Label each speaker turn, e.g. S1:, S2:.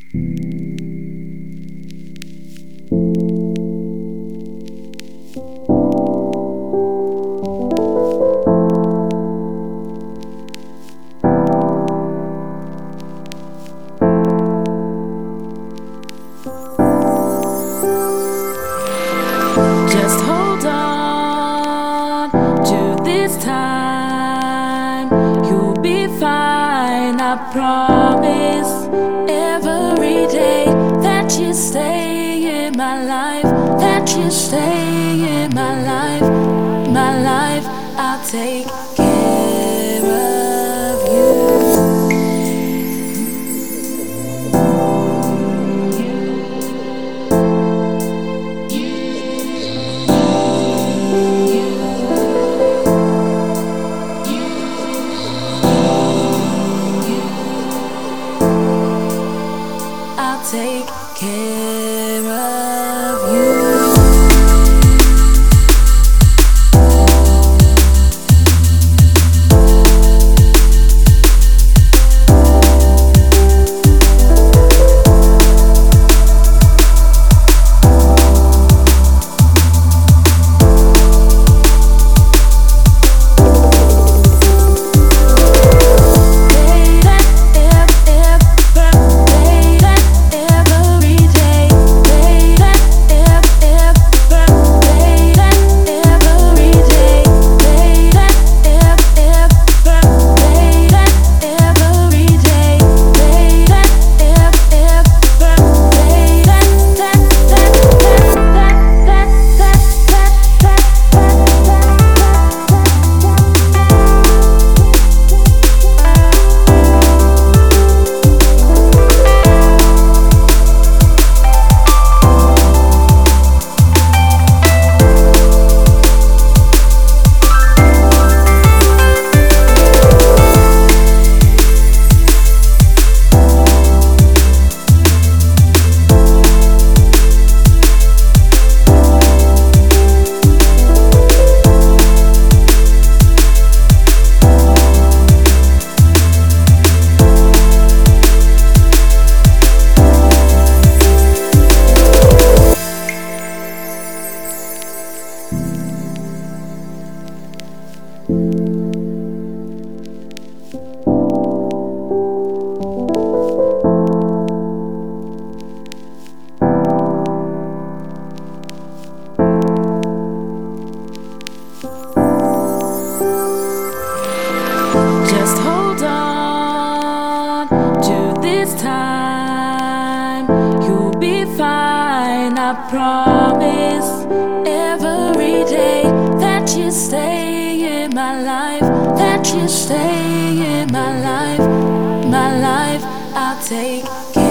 S1: Just hold on to this time. You'll be fine, I promise. Every day that you stay in my life, that you stay in my life, I'll take care of you. I'll take care of you. Just hold on to this time. You'll be fine, I promise. Every day that you stay in my life, that you stay in my life, I'll take care.